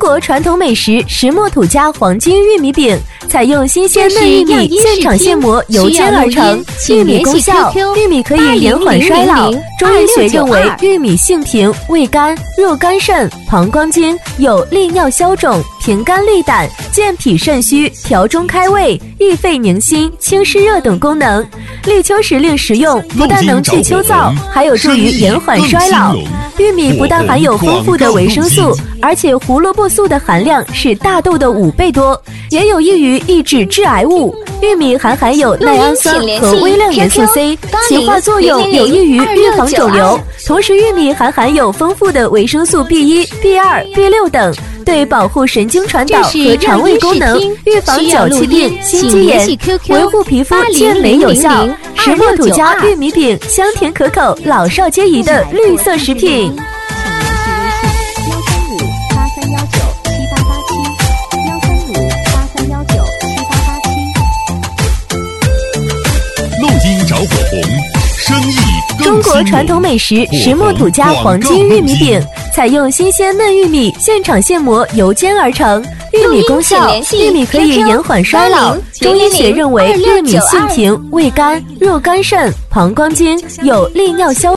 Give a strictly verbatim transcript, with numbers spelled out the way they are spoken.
国传统美食石磨土家黄金玉米饼，采用新鲜嫩玉米现场现磨油煎而成。玉米功效：玉米可以延缓衰老。中医学认为，玉米性平，味甘，入肝肾、膀胱经，有利尿消肿、平肝利胆、健脾肾虚、调中开胃、益肺宁心、清湿热等功能。立秋时令食用，不但能治秋燥，还有助于延缓衰老。玉米不但含有丰富的维生素，而且胡萝卜素的含量是大豆的五倍多，也有益于抑制致癌物。玉米还含有赖氨酸和微量元素 C， 其化作用有益于预防肿瘤。同时，玉米还含有丰富的维生素 B 一、B 二、B 六等，对保护神经传导和肠胃功能、预防脚气病、心肌炎、维护皮肤健美有效。石磨土家玉米饼，香甜可口，老少皆宜的绿色食品。 录音找火红，生意更中国传统美食石磨土家黄金玉米饼，采用新鲜嫩玉米现场现磨油煎而成。玉米功效：玉米可以延缓衰老。中医学认为，玉米性平，味甘，入肝肾、膀胱经，有利尿消。